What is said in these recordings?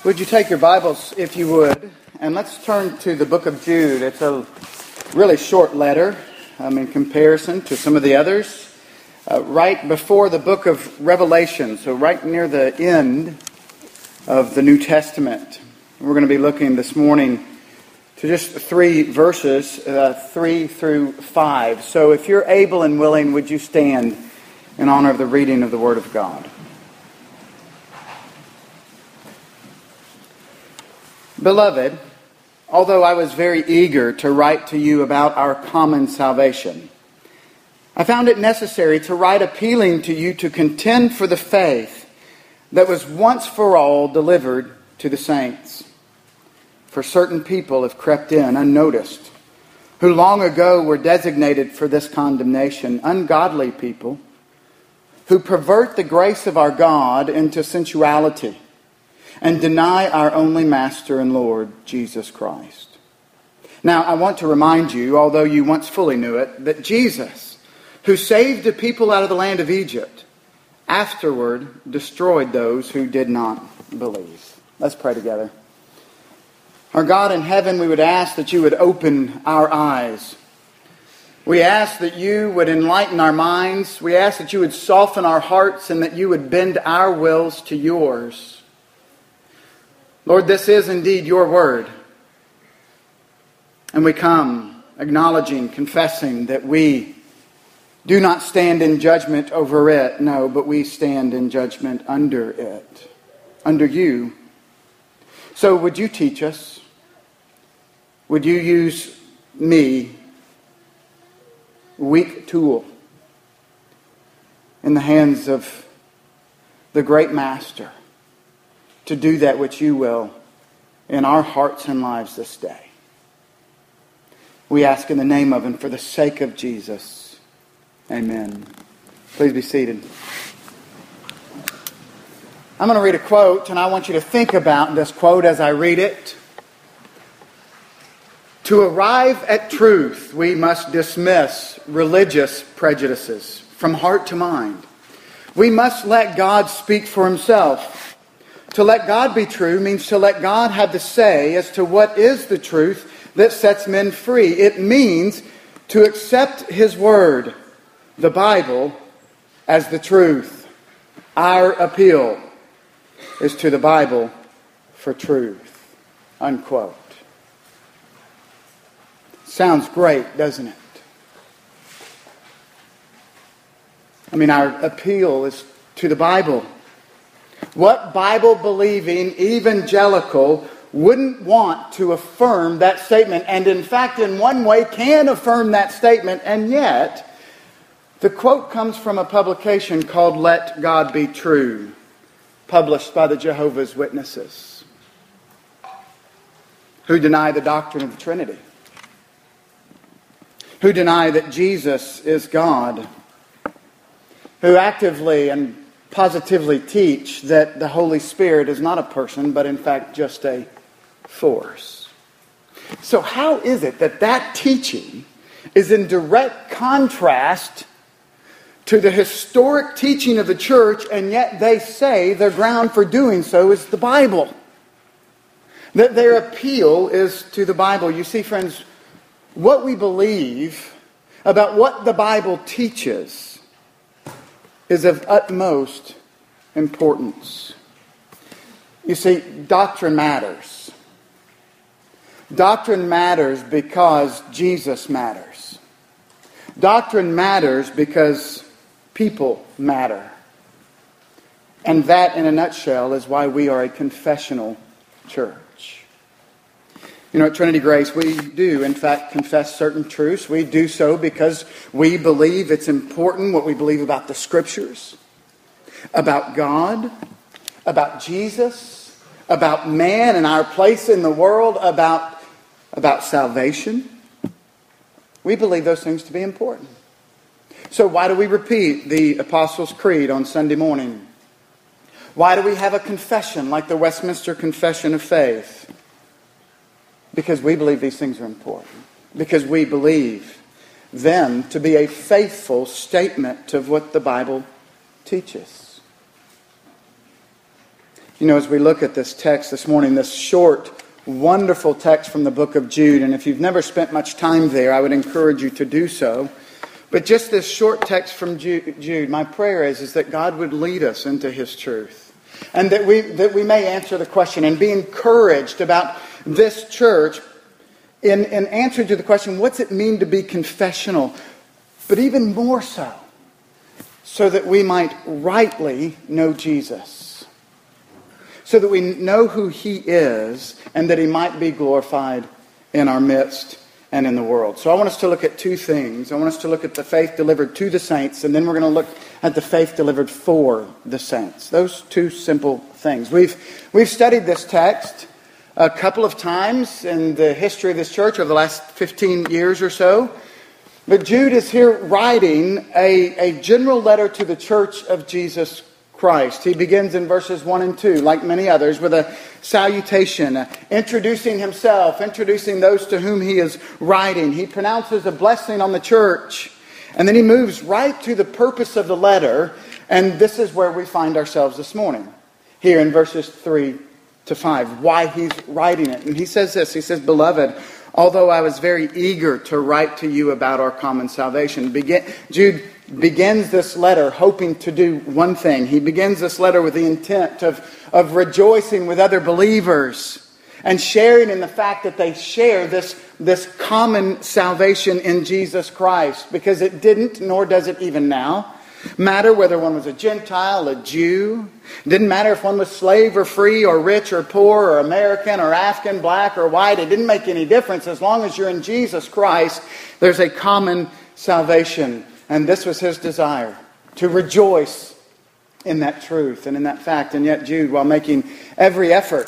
Would you take your Bibles, if you would, and let's turn to the book of Jude. It's a really short letter in comparison to some of the others. Right before the book of Revelation, so right near the end of the New Testament. We're going to be looking this morning to just 3 verses, 3 through 5. So if you're able and willing, would you stand in honor of the reading of the Word of God? Beloved, although I was very eager to write to you about our common salvation, I found it necessary to write appealing to you to contend for the faith that was once for all delivered to the saints. For certain people have crept in unnoticed, who long ago were designated for this condemnation, ungodly people, who pervert the grace of our God into sensuality, and deny our only Master and Lord, Jesus Christ. Now, I want to remind you, although you once fully knew it, that Jesus, who saved the people out of the land of Egypt, afterward destroyed those who did not believe. Let's pray together. Our God in heaven, we would ask that you would open our eyes. We ask that you would enlighten our minds. We ask that you would soften our hearts and that you would bend our wills to yours. Lord, this is indeed your word. And we come acknowledging, confessing that we do not stand in judgment over it, no, but we stand in judgment under it, under you. So would you teach us? Would you use me, weak tool, in the hands of the great Master, to do that which you will in our hearts and lives this day? We ask in the name of and for the sake of Jesus. Amen. Please be seated. I'm going to read a quote, and I want you to think about this quote as I read it. To arrive at truth, we must dismiss religious prejudices from heart to mind. We must let God speak for himself. To let God be true means to let God have the say as to what is the truth that sets men free. It means to accept his word, the Bible, as the truth. Our appeal is to the Bible for truth. Unquote. Sounds great, doesn't it? I mean, our appeal is to the Bible. What Bible-believing evangelical wouldn't want to affirm that statement, and in fact, in one way, can affirm that statement, and yet, the quote comes from a publication called Let God Be True, published by the Jehovah's Witnesses, who deny the doctrine of the Trinity, who deny that Jesus is God, who actively and positively teach that the Holy Spirit is not a person, but in fact just a force. So how is it that that teaching is in direct contrast to the historic teaching of the church, and yet they say their ground for doing so is the Bible? That their appeal is to the Bible. You see, friends, what we believe about what the Bible teaches is of utmost importance. You see, doctrine matters. Doctrine matters because Jesus matters. Doctrine matters because people matter. And that, in a nutshell, is why we are a confessional church. You know, at Trinity Grace, we do, in fact, confess certain truths. We do so because we believe it's important what we believe about the Scriptures, about God, about Jesus, about man and our place in the world, about salvation. We believe those things to be important. So why do we repeat the Apostles' Creed on Sunday morning? Why do we have a confession like the Westminster Confession of Faith? Because we believe these things are important. Because we believe them to be a faithful statement of what the Bible teaches. You know, as we look at this text this morning, this short, wonderful text from the book of Jude, and if you've never spent much time there, I would encourage you to do so. But just this short text from Jude, my prayer is that God would lead us into His truth. And that we may answer the question and be encouraged about this church in answer to the question, what's it mean to be confessional? But even more so that we might rightly know Jesus. So that we know who He is and that He might be glorified in our midst and in the world. So I want us to look at two things. I want us to look at the faith delivered to the saints, and then we're going to look at the faith delivered for the saints. Those two simple things. We've studied this text a couple of times in the history of this church over the last 15 years or so. But Jude is here writing a general letter to the church of Jesus Christ. He begins in verses 1 and 2, like many others, with a salutation, introducing himself, introducing those to whom he is writing. He pronounces a blessing on the church, and then he moves right to the purpose of the letter, and this is where we find ourselves this morning, here in verses 3 to 5, why he's writing it. And he says this, he says, "Beloved, although I was very eager to write to you about our common salvation." Jude begins this letter hoping to do one thing. He begins this letter with the intent of rejoicing with other believers and sharing in the fact that they share this common salvation in Jesus Christ. Because it didn't, nor does it even now, matter whether one was a Gentile, a Jew. It didn't matter if one was slave or free or rich or poor or American or African, black or white. It didn't make any difference. As long as you're in Jesus Christ, there's a common salvation. And this was his desire, to rejoice in that truth and in that fact. And yet Jude, while making every effort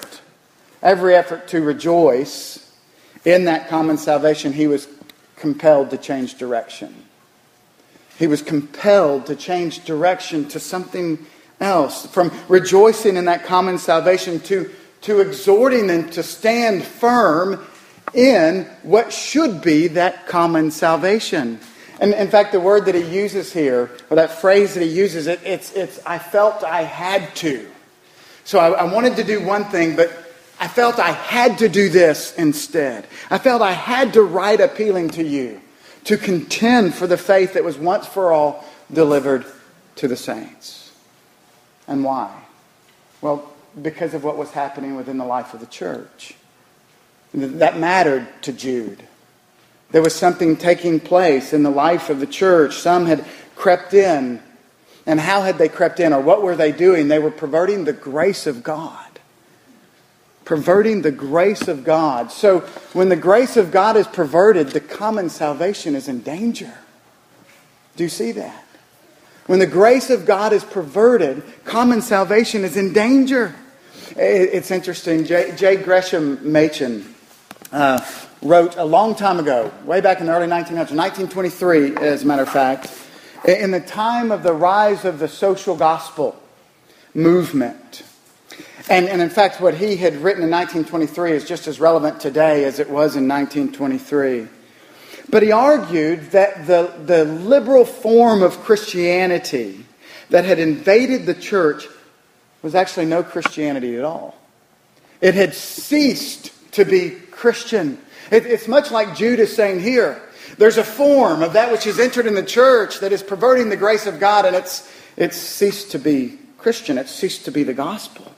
to rejoice in that common salvation, he was compelled to change direction. He was compelled to change direction to something else. From rejoicing in that common salvation to exhorting them to stand firm in what should be that common salvation. And in fact, the word that he uses here, or that phrase that he uses, it's I felt I had to. So I wanted to do one thing, but I felt I had to do this instead. I felt I had to write appealing to you to contend for the faith that was once for all delivered to the saints. And why? Well, because of what was happening within the life of the church. That mattered to Jude. There was something taking place in the life of the church. Some had crept in. And how had they crept in? Or what were they doing? They were perverting the grace of God. Perverting the grace of God. So when the grace of God is perverted, the common salvation is in danger. Do you see that? When the grace of God is perverted, common salvation is in danger. It's interesting. J. Gresham Machen wrote a long time ago, way back in the early 1900s, 1923 as a matter of fact, in the time of the rise of the social gospel movement. And in fact, what he had written in 1923 is just as relevant today as it was in 1923. But he argued that the liberal form of Christianity that had invaded the church was actually no Christianity at all. It had ceased to be Christian. It's much like Jude is saying here. There's a form of that which has entered in the church that is perverting the grace of God, and it's ceased to be Christian. It's ceased to be the gospel.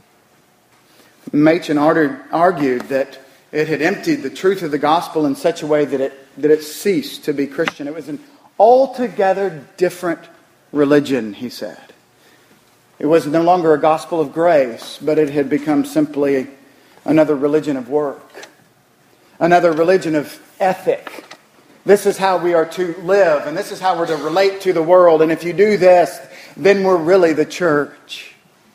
Machen argued that it had emptied the truth of the gospel in such a way that it ceased to be Christian. It was an altogether different religion, he said. It was no longer a gospel of grace, but it had become simply another religion of work. Another religion of ethic. This is how we are to live, and this is how we're to relate to the world. And if you do this, then we're really the church.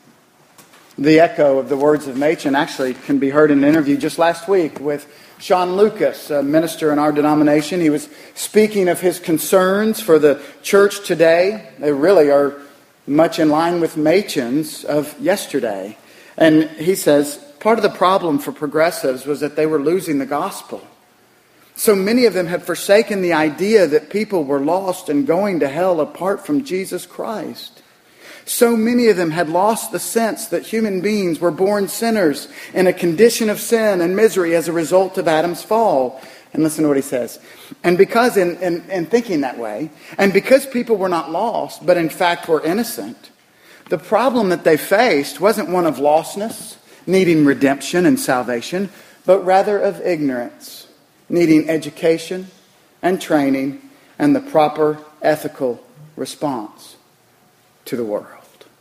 The echo of the words of Machen actually can be heard in an interview just last week with Sean Lucas, a minister in our denomination. He was speaking of his concerns for the church today. They really are much in line with Machen's of yesterday. And he says, part of the problem for progressives was that they were losing the gospel. So many of them had forsaken the idea that people were lost and going to hell apart from Jesus Christ. So many of them had lost the sense that human beings were born sinners in a condition of sin and misery as a result of Adam's fall. And listen to what he says. And because in thinking that way, and because people were not lost, but in fact were innocent, the problem that they faced wasn't one of lostness, needing redemption and salvation, but rather of ignorance, needing education and training and the proper ethical response to the world.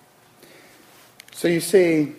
So you see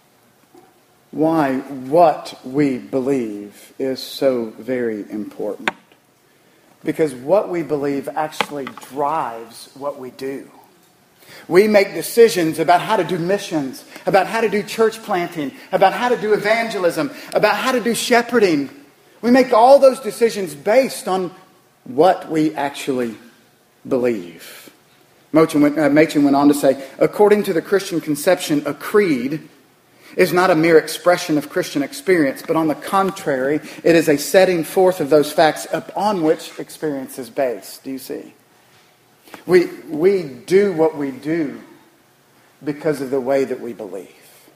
why what we believe is so very important. Because what we believe actually drives what we do. We make decisions about how to do missions, about how to do church planting, about how to do evangelism, about how to do shepherding. We make all those decisions based on what we actually believe. Machen went on to say, according to the Christian conception, a creed is not a mere expression of Christian experience, but on the contrary, it is a setting forth of those facts upon which experience is based. Do you see? We do what we do because of the way that we believe.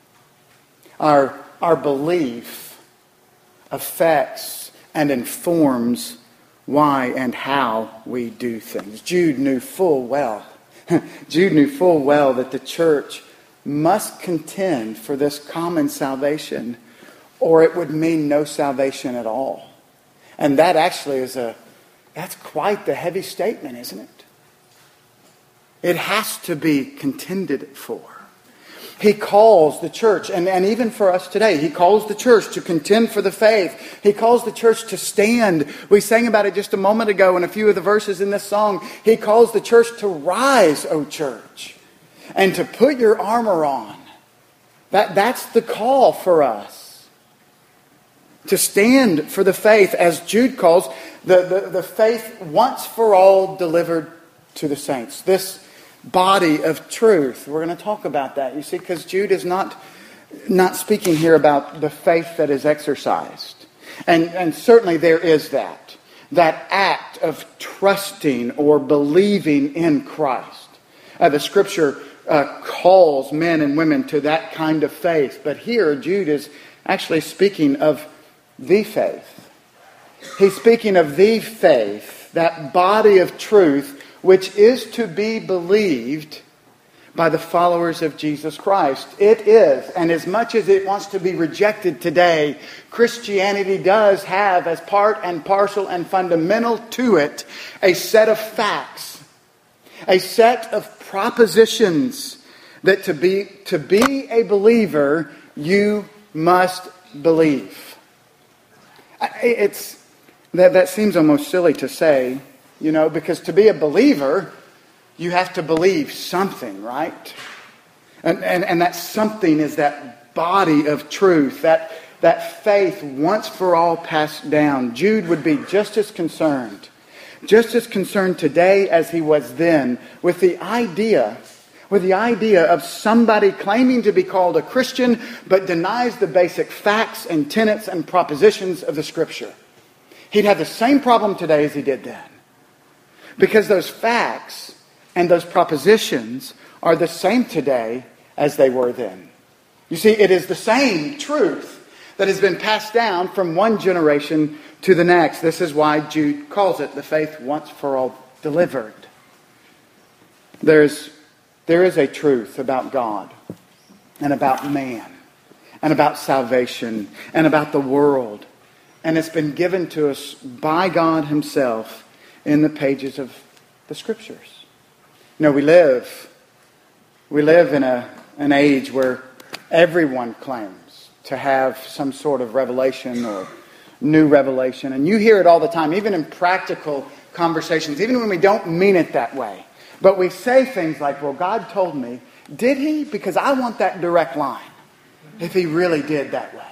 Our belief affects and informs why and how we do things. Jude knew full well that the church must contend for this common salvation, or it would mean no salvation at all. And that actually that's quite the heavy statement, isn't it? It has to be contended for. He calls the church, and even for us today, He calls the church to contend for the faith. He calls the church to stand. We sang about it just a moment ago in a few of the verses in this song. He calls the church to rise, O church, and to put your armor on. That's the call for us. To stand for the faith, as Jude calls, the faith once for all delivered to the saints. This body of truth. We're going to talk about that, you see, because Jude is not speaking here about the faith that is exercised. And certainly there is that act of trusting or believing in Christ. The Scripture calls men and women to that kind of faith. But here Jude is actually speaking of the faith. He's speaking of the faith, that body of truth, which is to be believed by the followers of Jesus Christ. It is, and as much as it wants to be rejected today, Christianity does have as part and parcel and fundamental to it a set of facts, a set of propositions that to be a believer, you must believe. That seems almost silly to say, because to be a believer, you have to believe something, right? And that something is that body of truth, that faith once for all passed down. Jude would be just as concerned today as he was then with the idea of somebody claiming to be called a Christian but denies the basic facts and tenets and propositions of the Scripture. He'd have the same problem today as he did then. Because those facts and those propositions are the same today as they were then. You see, it is the same truth that has been passed down from one generation to the next. This is why Jude calls it the faith once for all delivered. There is a truth about God and about man and about salvation and about the world. And it's been given to us by God Himself in the pages of the Scriptures. We live in an age where everyone claims to have some sort of revelation or new revelation. And you hear it all the time, even in practical conversations, even when we don't mean it that way. But we say things like, well, God told me. Did He? Because I want that direct line. If He really did that way.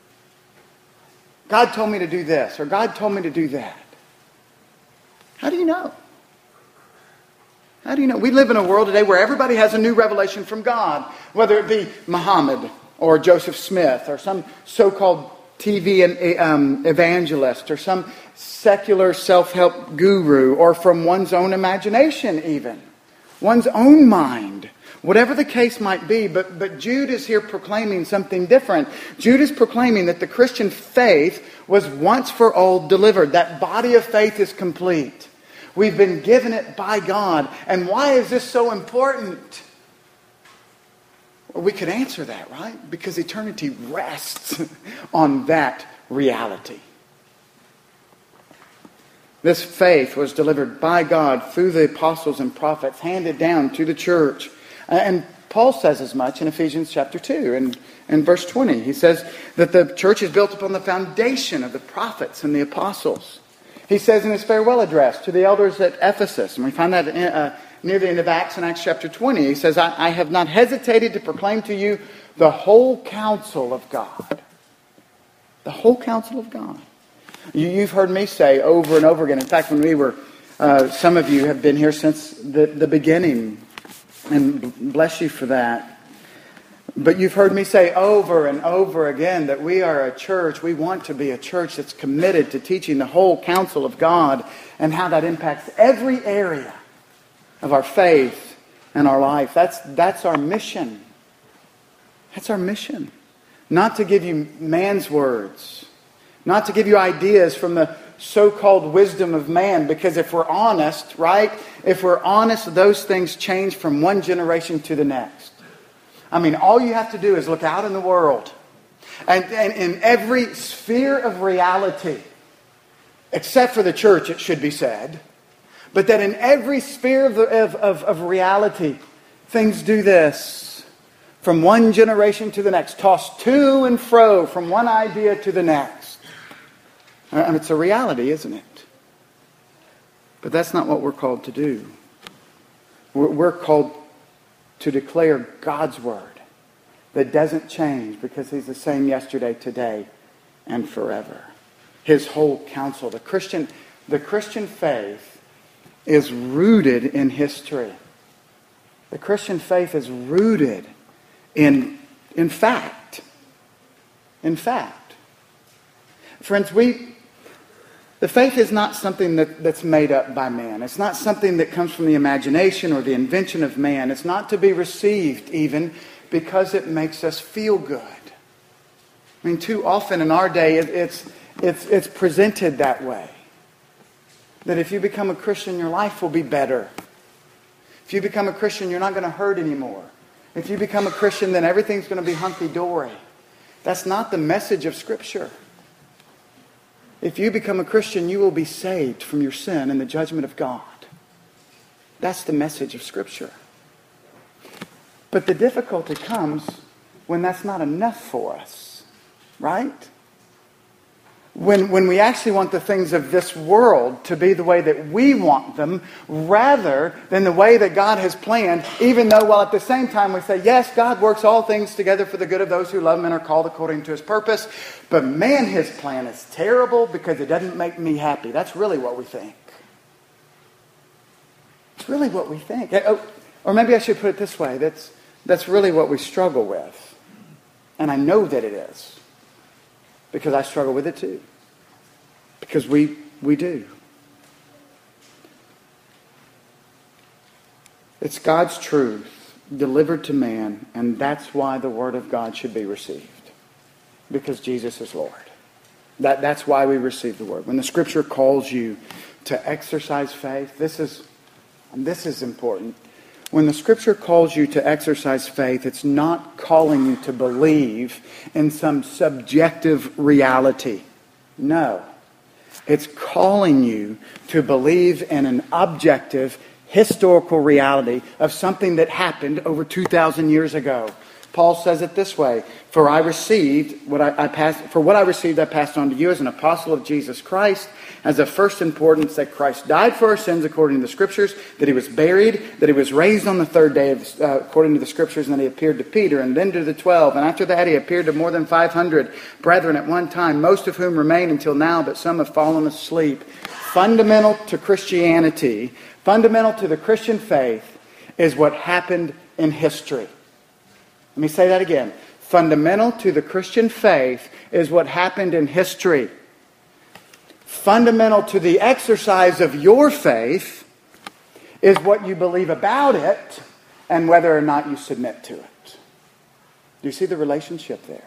God told me to do this, or God told me to do that. How do you know? How do you know? We live in a world today where everybody has a new revelation from God. Whether it be Muhammad or Joseph Smith or some so-called TV evangelist or some secular self-help guru or from one's own imagination even. One's own mind. Whatever the case might be, but Jude is here proclaiming something different. Jude is proclaiming that the Christian faith was once for all delivered. That body of faith is complete. We've been given it by God. And why is this so important? Well, we could answer that, right? Because eternity rests on that reality. This faith was delivered by God through the apostles and prophets, handed down to the church. And Paul says as much in Ephesians chapter 2 and verse 20. He says that the church is built upon the foundation of the prophets and the apostles. He says in his farewell address to the elders at Ephesus, and we find that near the end of Acts in Acts chapter 20, he says, I have not hesitated to proclaim to you the whole counsel of God. The whole counsel of God. You've heard me say over and over again. In fact, when we were, some of you have been here since the beginning. And bless you for that. But you've heard me say over and over again that we are a church. We want to be a church that's committed to teaching the whole counsel of God and how that impacts every area of our faith and our life. That's our mission. That's our mission. Not to give you man's words. Not to give you ideas from the so-called wisdom of man. Because if we're honest, right? If we're honest, those things change from one generation to the next. I mean, all you have to do is look out in the world. And in every sphere of reality, except for the church, it should be said, but that in every sphere of reality, things do this. From one generation to the next. Tossed to and fro from one idea to the next. And it's a reality, isn't it? But that's not what we're called to do. We're called to declare God's Word that doesn't change because He's the same yesterday, today, and forever. His whole counsel. The Christian faith is rooted in history. The Christian faith is rooted in fact. In fact. Friends, the faith is not something that's made up by man. It's not something that comes from the imagination or the invention of man. It's not to be received even because it makes us feel good. I mean, too often in our day, it's presented that way. That if you become a Christian, your life will be better. If you become a Christian, you're not going to hurt anymore. If you become a Christian, then everything's going to be hunky-dory. That's not the message of Scripture. If you become a Christian, you will be saved from your sin and the judgment of God. That's the message of Scripture. But the difficulty comes when that's not enough for us. Right? When we actually want the things of this world to be the way that we want them, rather than the way that God has planned, even though while at the same time we say, yes, God works all things together for the good of those who love Him and are called according to His purpose. But man, His plan is terrible because it doesn't make me happy. That's really what we think. It's really what we think. Or maybe I should put it this way. That's really what we struggle with. And I know that it is. Because I struggle with it too. Because we do. It's God's truth delivered to man, and that's why the Word of God should be received. Because Jesus is Lord. That's why we receive the Word. When the Scripture calls you to exercise faith, this is important. When the Scripture calls you to exercise faith, it's not calling you to believe in some subjective reality. No. It's calling you to believe in an objective, historical reality of something that happened over 2,000 years ago. Paul says it this way, For what I received, I passed on to you as an apostle of Jesus Christ, as of first importance that Christ died for our sins according to the Scriptures, that He was buried, that He was raised on the third day according to the Scriptures, and that He appeared to Peter, and then to the 12. And after that He appeared to more than 500 brethren at one time, most of whom remain until now, but some have fallen asleep. Fundamental to Christianity, fundamental to the Christian faith, is what happened in history. Let me say that again. Fundamental to the Christian faith is what happened in history. Fundamental to the exercise of your faith is what you believe about it and whether or not you submit to it. Do you see the relationship there?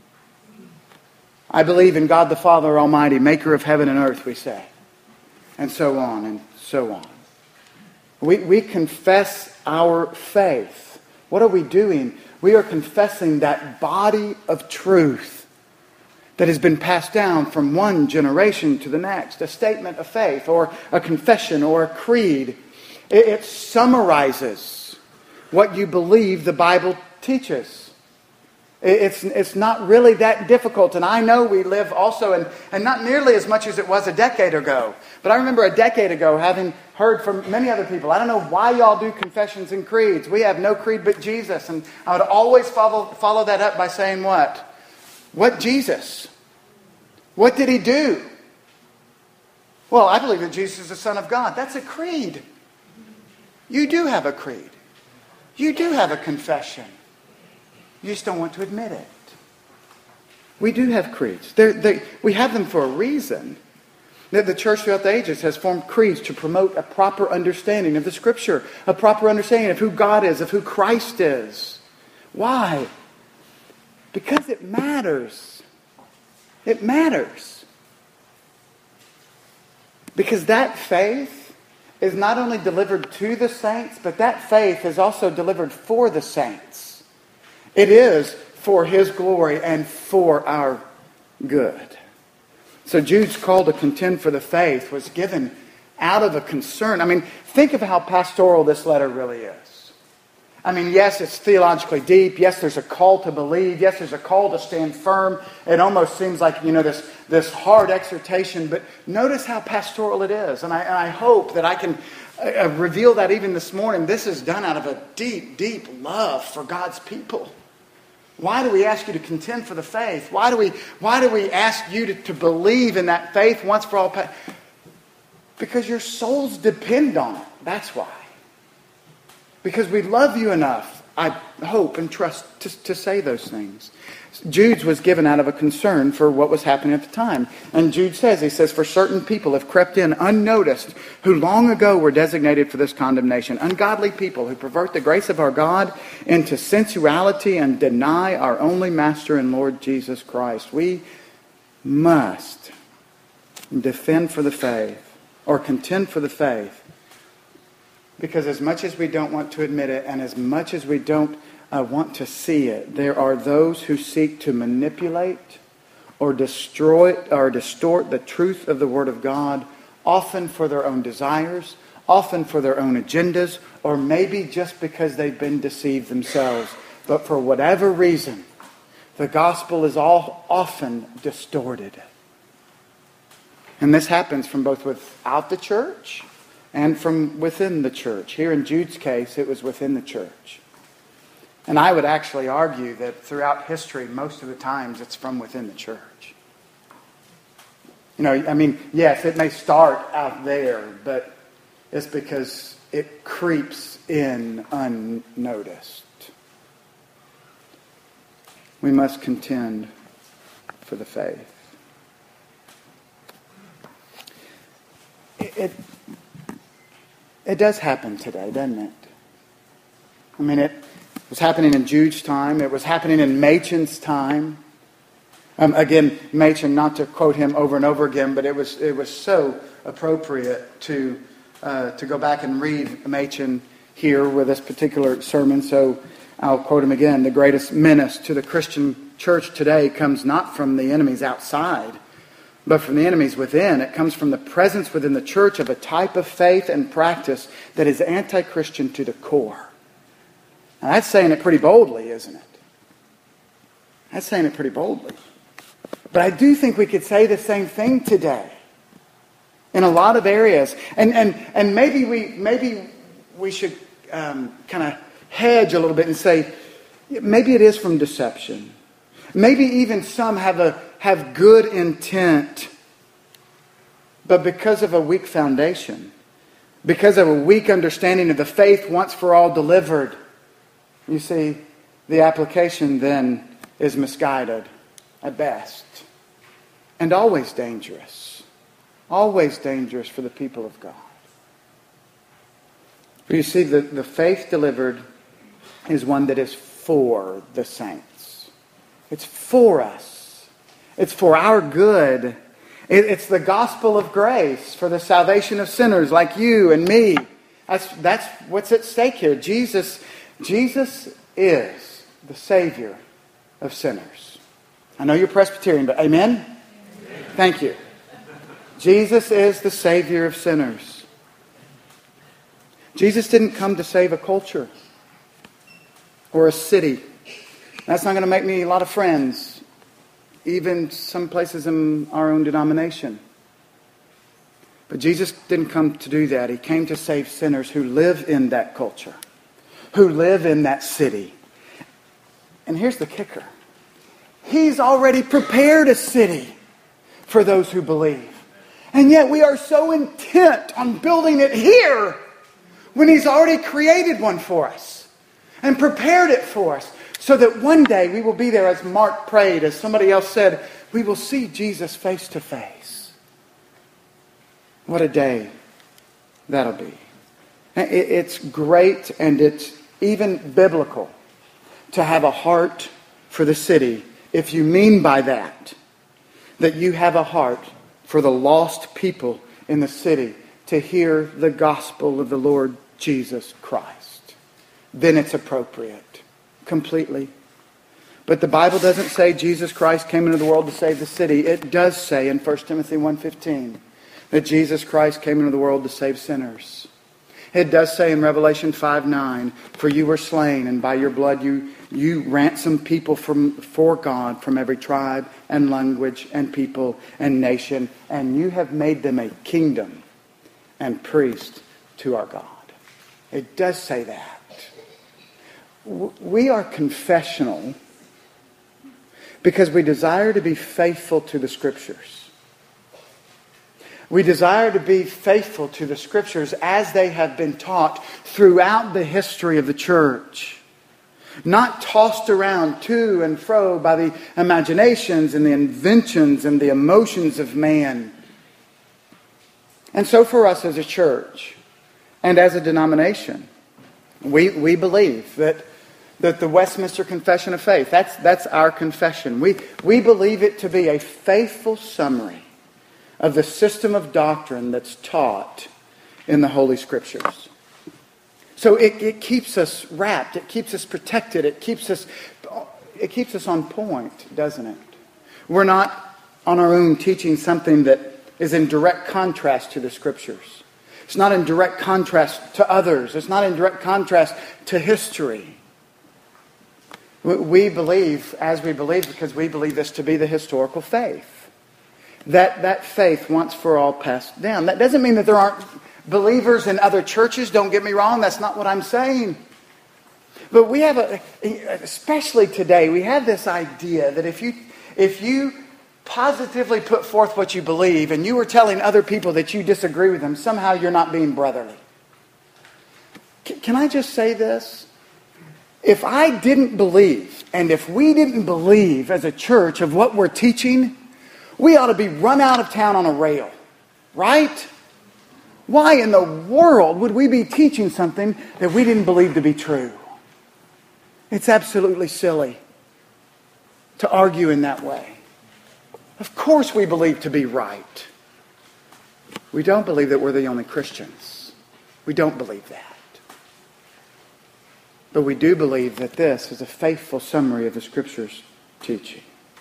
I believe in God the Father Almighty, maker of heaven and earth, we say. And so on and so on. We confess our faith. What are we doing? We are confessing that body of truth that has been passed down from one generation to the next. A statement of faith or a confession or a creed. It summarizes what you believe the Bible teaches. It's not really that difficult. And I know we live also, and not nearly as much as it was a decade ago. But I remember a decade ago having heard from many other people, I don't know why y'all do confessions and creeds. We have no creed but Jesus. And I would always follow that up by saying what? What Jesus? What did He do? Well, I believe that Jesus is the Son of God. That's a creed. You do have a creed. You do have a confession. You just don't want to admit it. We do have creeds. We have them for a reason. The church throughout the ages has formed creeds to promote a proper understanding of the Scripture, a proper understanding of who God is, of who Christ is. Why? Because it matters. It matters. Because that faith is not only delivered to the saints, but that faith is also delivered for the saints. It is for His glory and for our good. So Jude's call to contend for the faith was given out of a concern. I mean, think of how pastoral this letter really is. I mean, yes, it's theologically deep. Yes, there's a call to believe. Yes, there's a call to stand firm. It almost seems like, this hard exhortation. But notice how pastoral it is. And I hope that I can reveal that even this morning. This is done out of a deep, deep love for God's people. Why do we ask you to contend for the faith? Why do we ask you to believe in that faith once for all? Because your souls depend on it. That's why. Because we love you enough, I hope and trust, to say those things. Jude's was given out of a concern for what was happening at the time. And Jude says, for certain people have crept in unnoticed, who long ago were designated for this condemnation. Ungodly people who pervert the grace of our God into sensuality and deny our only Master and Lord Jesus Christ. We must defend for the faith, or contend for the faith, because as much as we don't want to admit it, and as much as we don't want to see it, there are those who seek to manipulate or destroy or distort the truth of the Word of God, often for their own desires, often for their own agendas, or maybe just because they've been deceived themselves. But for whatever reason, the gospel is often distorted. And this happens from both without the church and from within the church. Here in Jude's case, it was within the church. And I would actually argue that throughout history, most of the times, it's from within the church. Yes, it may start out there, but it's because it creeps in unnoticed. We must contend for the faith. It does happen today, doesn't it? It was happening in Jude's time. It was happening in Machen's time. Again, Machen, not to quote him over and over again, but it was so appropriate to go back and read Machen here with this particular sermon. So I'll quote him again. The greatest menace to the Christian church today comes not from the enemies outside, but from the enemies within. It comes from the presence within the church of a type of faith and practice that is anti-Christian to the core. Now that's saying it pretty boldly, isn't it? That's saying it pretty boldly. But I do think we could say the same thing today in a lot of areas. And maybe we should kind of hedge a little bit and say, maybe it is from deception. Maybe even some have good intent, but because of a weak foundation, because of a weak understanding of the faith once for all delivered, you see, the application then is misguided at best. And always dangerous. Always dangerous for the people of God. But you see, the faith delivered is one that is for the saints. It's for us. It's for our good. It's the gospel of grace for the salvation of sinners like you and me. That's what's at stake here. Jesus is the Savior of sinners. I know you're Presbyterian, but amen? Thank you. Jesus is the Savior of sinners. Jesus didn't come to save a culture or a city. That's not going to make me a lot of friends, even some places in our own denomination. But Jesus didn't come to do that. He came to save sinners who live in that culture, who live in that city. And here's the kicker. He's already prepared a city for those who believe. And yet we are so intent on building it here when He's already created one for us and prepared it for us so that one day we will be there, as Mark prayed, as somebody else said, we will see Jesus face to face. What a day that'll be. It's great and it's even biblical to have a heart for the city if you mean by that you have a heart for the lost people in the city to hear the gospel of the Lord Jesus Christ. Then it's appropriate. Completely. But the Bible doesn't say Jesus Christ came into the world to save the city. It does say in 1 Timothy 1:15 that Jesus Christ came into the world to save sinners. It does say in Revelation 5:9, for you were slain, and by your blood you ransomed people for God from every tribe and language and people and nation, and you have made them a kingdom and priest to our God. It does say that. We are confessional because we desire to be faithful to the Scriptures. We desire to be faithful to the Scriptures as they have been taught throughout the history of the church. Not tossed around to and fro by the imaginations and the inventions and the emotions of man. And so for us as a church and as a denomination, we believe that the Westminster Confession of Faith, that's our confession. We believe it to be a faithful summary of the system of doctrine that's taught in the Holy Scriptures. So it keeps us wrapped, it keeps us protected, it keeps us on point, doesn't it? We're not on our own teaching something that is in direct contrast to the Scriptures. It's not in direct contrast to others. It's not in direct contrast to history. We believe, as we believe, because we believe this to be the historical faith. That faith once for all passed down. That doesn't mean that there aren't believers in other churches. Don't get me wrong. That's not what I'm saying. But we have, especially today, we have this idea that if you positively put forth what you believe and you are telling other people that you disagree with them, somehow you're not being brotherly. Can I just say this? If I didn't believe, and if we didn't believe as a church of what we're teaching, we ought to be run out of town on a rail, right? Why in the world would we be teaching something that we didn't believe to be true? It's absolutely silly to argue in that way. Of course we believe to be right. We don't believe that we're the only Christians. We don't believe that. But we do believe that this is a faithful summary of the Scripture's teaching.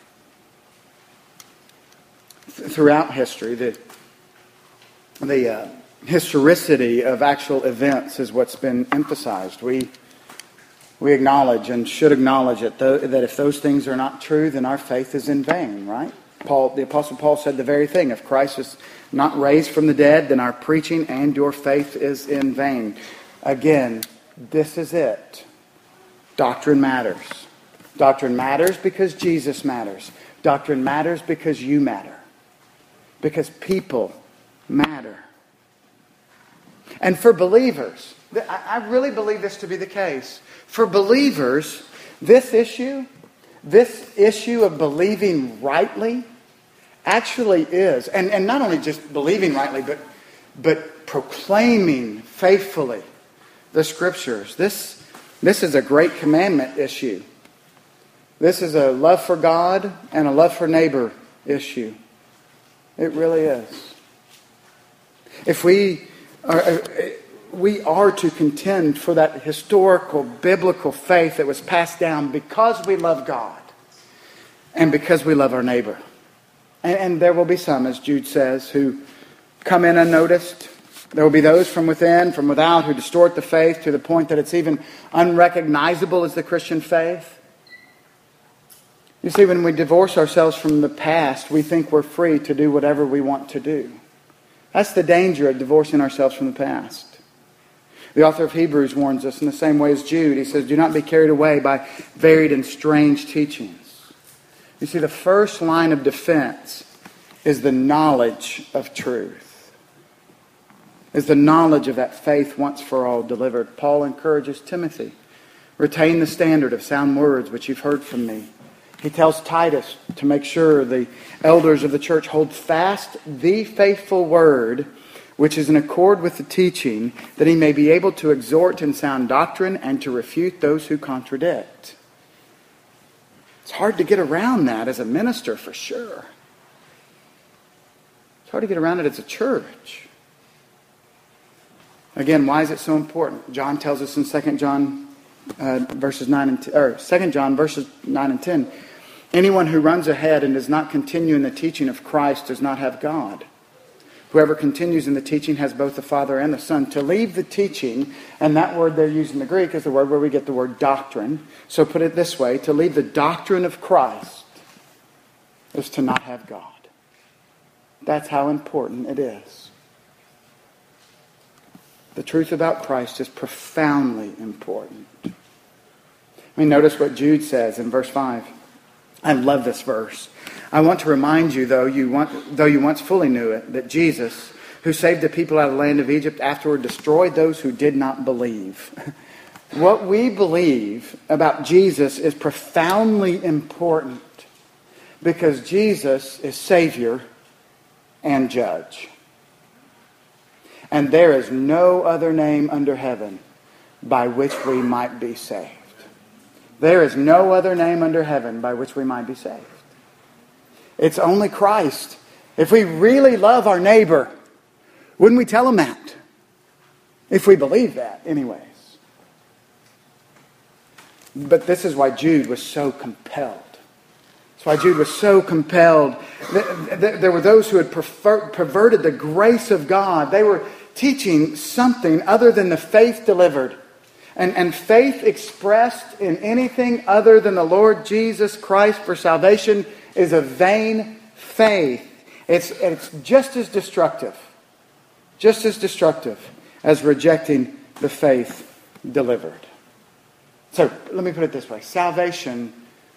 Throughout history, the historicity of actual events is what's been emphasized. We acknowledge and should acknowledge it, that if those things are not true, then our faith is in vain, right? The Apostle Paul said the very thing. If Christ is not raised from the dead, then our preaching and your faith is in vain. Again, this is it. Doctrine matters. Doctrine matters because Jesus matters. Doctrine matters because you matter. Because people matter. And for believers, I really believe this to be the case. For believers, this issue of believing rightly actually is, and not only just believing rightly, but proclaiming faithfully the Scriptures. This This is a great commandment issue. This is a love for God and a love for neighbor issue. It really is. If we are to contend for that historical, biblical faith that was passed down because we love God and because we love our neighbor. And there will be some, as Jude says, who come in unnoticed. There will be those from within, from without, who distort the faith to the point that it's even unrecognizable as the Christian faith. You see, when we divorce ourselves from the past, we think we're free to do whatever we want to do. That's the danger of divorcing ourselves from the past. The author of Hebrews warns us in the same way as Jude. He says, do not be carried away by varied and strange teachings. You see, the first line of defense is the knowledge of truth. Is the knowledge of that faith once for all delivered. Paul encourages Timothy, retain the standard of sound words which you've heard from me. He tells Titus to make sure the elders of the church hold fast the faithful word which is in accord with the teaching, that he may be able to exhort in sound doctrine and to refute those who contradict. It's hard to get around that as a minister, for sure. It's hard to get around it as a church. Again, why is it so important? John tells us in 2 John verses 9 and 10, or 2 John verses 9 and 10. Anyone who runs ahead and does not continue in the teaching of Christ does not have God. Whoever continues in the teaching has both the Father and the Son. To leave the teaching, and that word they're using in the Greek is the word where we get the word doctrine. So put it this way, to leave the doctrine of Christ is to not have God. That's how important it is. The truth about Christ is profoundly important. I mean, notice what Jude says in verse 5. I love this verse. I want to remind you, though you once fully knew it, that Jesus, who saved the people out of the land of Egypt, afterward destroyed those who did not believe. What we believe about Jesus is profoundly important because Jesus is Savior and Judge. And there is no other name under heaven by which we might be saved. There is no other name under heaven by which we might be saved. It's only Christ. If we really love our neighbor, wouldn't we tell him that? If we believe that, anyways. But this is why Jude was so compelled. That's why Jude was so compelled. There were those who had perverted the grace of God. They were teaching something other than the faith delivered. And faith expressed in anything other than the Lord Jesus Christ for salvation is a vain faith. It's just as destructive as rejecting the faith delivered. So let me put it this way. Salvation,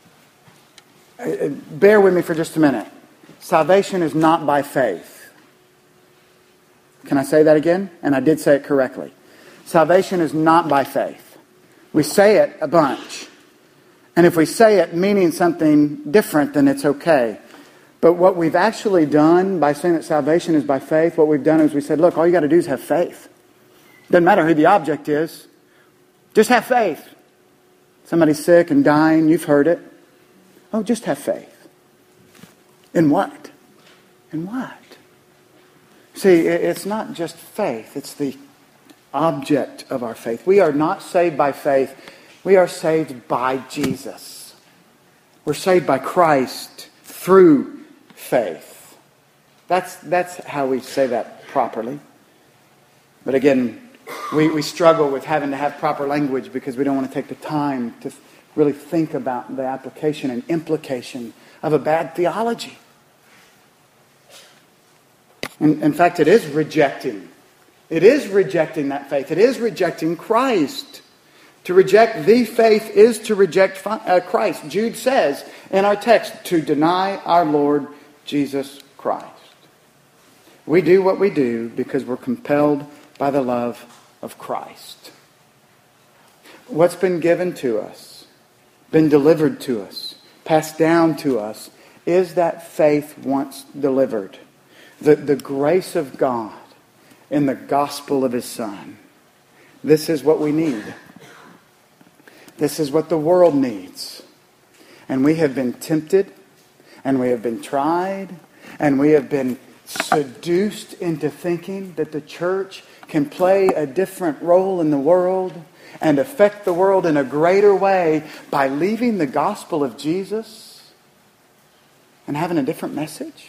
bear with me for just a minute. Salvation is not by faith. Can I say that again? And I did say it correctly. Salvation is not by faith. We say it a bunch. And if we say it meaning something different, then it's okay. But what we've actually done by saying that salvation is by faith, what we've done is we said, look, all you got to do is have faith. Doesn't matter who the object is. Just have faith. Somebody's sick and dying, you've heard it. Oh, just have faith. In what? In what? See, it's not just faith. It's the object of our faith. We are not saved by faith. We are saved by Jesus. We're saved by Christ through faith. That's how we say that properly. But again, we struggle with having to have proper language because we don't want to take the time to really think about the application and implication of a bad theology. In fact, it is rejecting. It is rejecting that faith. It is rejecting Christ. To reject the faith is to reject Christ. Jude says in our text, to deny our Lord Jesus Christ. We do what we do because we're compelled by the love of Christ. What's been given to us, been delivered to us, passed down to us, is that faith once delivered. The grace of God in the gospel of His Son. This is what we need. This is what the world needs. And we have been tempted, and we have been tried, and we have been seduced into thinking that the church can play a different role in the world and affect the world in a greater way by leaving the gospel of Jesus and having a different message.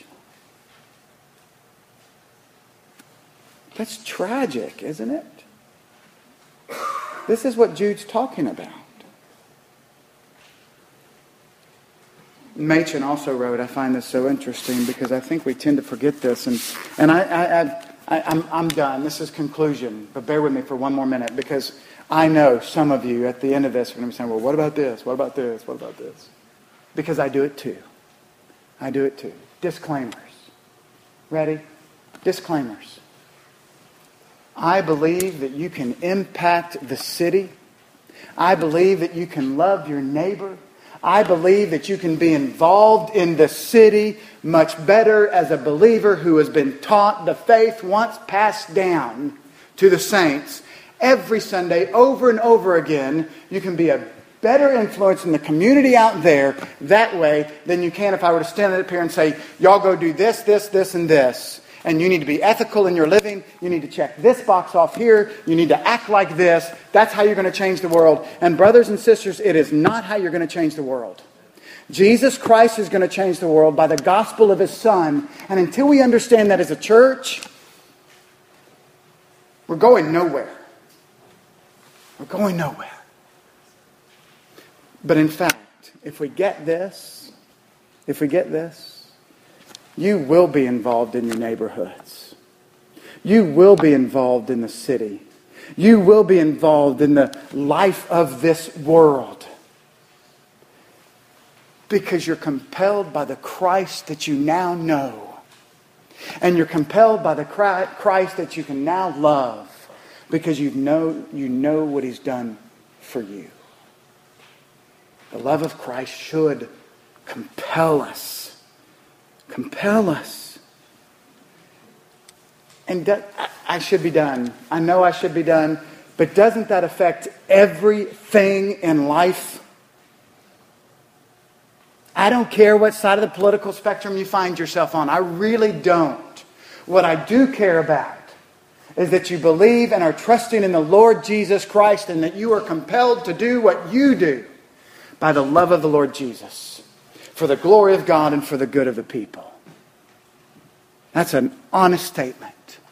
That's tragic, isn't it? This is what Jude's talking about. Machen also wrote, I find this so interesting because I think we tend to forget this, and I'm done. This is conclusion, but bear with me for one more minute because I know some of you at the end of this are going to be saying, well, what about this? What about this? What about this? Because I do it too. I do it too. Disclaimers. Ready? Disclaimers. I believe that you can impact the city. I believe that you can love your neighbor. I believe that you can be involved in the city much better as a believer who has been taught the faith once passed down to the saints. Every Sunday, over and over again, you can be a better influence in the community out there that way than you can if I were to stand up here and say, y'all go do this, this, this, and this. And you need to be ethical in your living. You need to check this box off here. You need to act like this. That's how you're going to change the world. And brothers and sisters, it is not how you're going to change the world. Jesus Christ is going to change the world by the gospel of His Son. And until we understand that as a church, we're going nowhere. We're going nowhere. But in fact, if we get this, you will be involved in your neighborhoods. You will be involved in the city. You will be involved in the life of this world. Because you're compelled by the Christ that you now know. And you're compelled by the Christ that you can now love. Because you know what He's done for you. The love of Christ should compel us. Compel us. And I should be done. I know I should be done. But doesn't that affect everything in life? I don't care what side of the political spectrum you find yourself on. I really don't. What I do care about is that you believe and are trusting in the Lord Jesus Christ and that you are compelled to do what you do by the love of the Lord Jesus. For the glory of God and for the good of the people. That's an honest statement.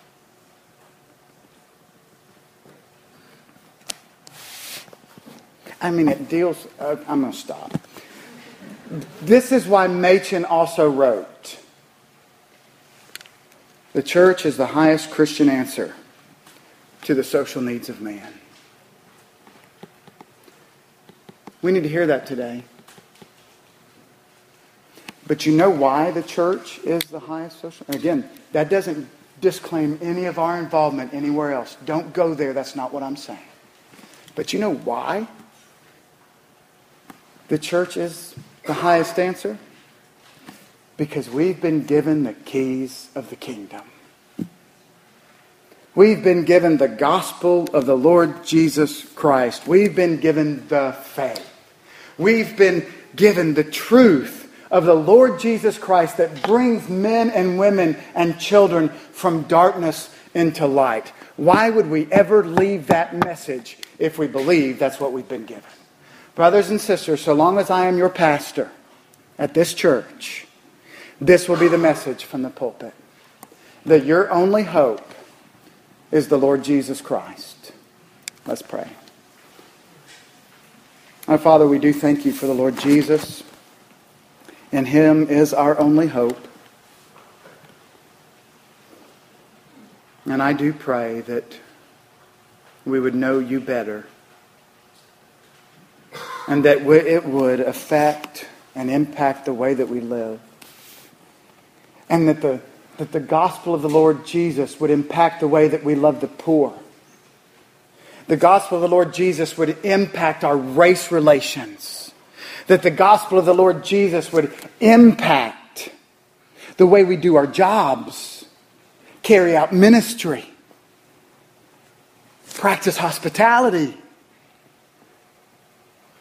I mean, it deals... I'm going to stop. This is why Machen also wrote, the church is the highest Christian answer to the social needs of man. We need to hear that today. But you know why the church is the highest social... Again, that doesn't disclaim any of our involvement anywhere else. Don't go there. That's not what I'm saying. But you know why the church is the highest answer? Because we've been given the keys of the kingdom. We've been given the gospel of the Lord Jesus Christ. We've been given the faith. We've been given the truth of the Lord Jesus Christ that brings men and women and children from darkness into light. Why would we ever leave that message if we believe that's what we've been given? Brothers and sisters, so long as I am your pastor at this church, this will be the message from the pulpit. That your only hope is the Lord Jesus Christ. Let's pray. Our Father, we do thank you for the Lord Jesus. In Him is our only hope. And I do pray that we would know you better. And that it would affect and impact the way that we live. And that the gospel of the Lord Jesus would impact the way that we love the poor. The gospel of the Lord Jesus would impact our race relations. That the gospel of the Lord Jesus would impact the way we do our jobs, carry out ministry, practice hospitality.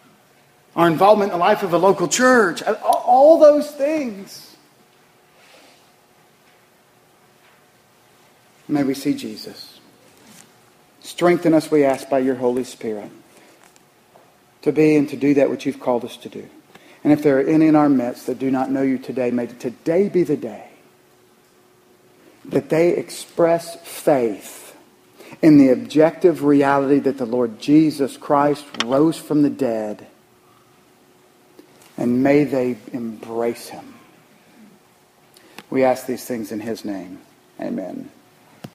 our involvement in the life of a local church, all those things. May we see Jesus. Strengthen us, we ask, by your Holy Spirit to be and to do that which you've called us to do. And if there are any in our midst that do not know you today, may today be the day that they express faith in the objective reality that the Lord Jesus Christ rose from the dead, and may they embrace him. We ask these things in his name. Amen.